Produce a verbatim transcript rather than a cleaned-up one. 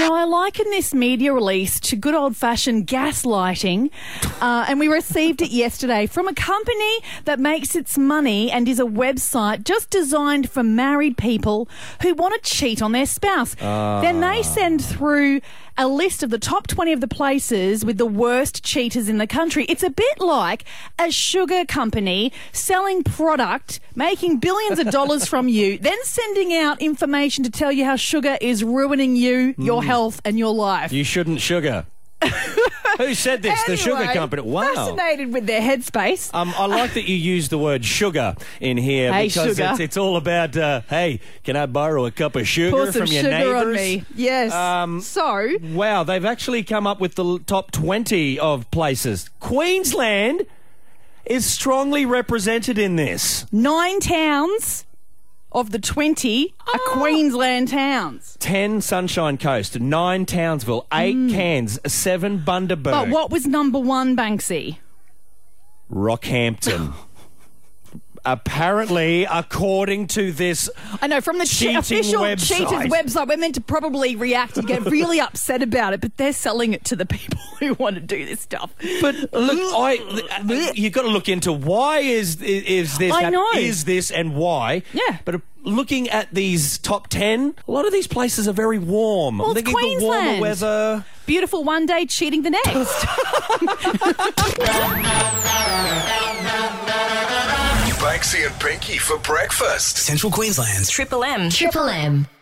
Now, I liken this media release to good old-fashioned gaslighting, uh, and we received it yesterday from a company that makes its money and is a website just designed for married people who want to cheat on their spouse. Uh. Then they send through a list of the top twenty of the places with the worst cheaters in the country. It's a bit like a sugar company selling product, making billions of dollars from you, then sending out information to tell you how sugar is ruining you, your mm. health and your life. You shouldn't sugar. Who said this? Anyway, the sugar company. Wow. Fascinated with their headspace. Um, I like that you use the word sugar in here hey, because sugar. It's, it's all about, uh, hey, can I borrow a cup of sugar Pour some from your sugar neighbours? on me. Yes. Um, so. Wow, they've actually come up with the top twenty of places. Queensland is strongly represented in this. Nine towns of the twenty are oh. Queensland towns. ten Sunshine Coast, nine Townsville, eight mm. Cairns, seven Bundaberg. But what was number one, Banksy? Rockhampton. Apparently, according to this I know, from the cheating official website. cheaters website, we're meant to probably react and get really upset about it, but they're selling it to the people who want to do this stuff. But look, I you've got to look into why is is this? I know. Is this and why? Yeah. But looking at these top ten, a lot of these places are very warm. Well, it's Queensland. The warmer weather. Beautiful one day, cheating the next. Banksy and Pinky for breakfast. Central Queensland's Triple M. Triple M.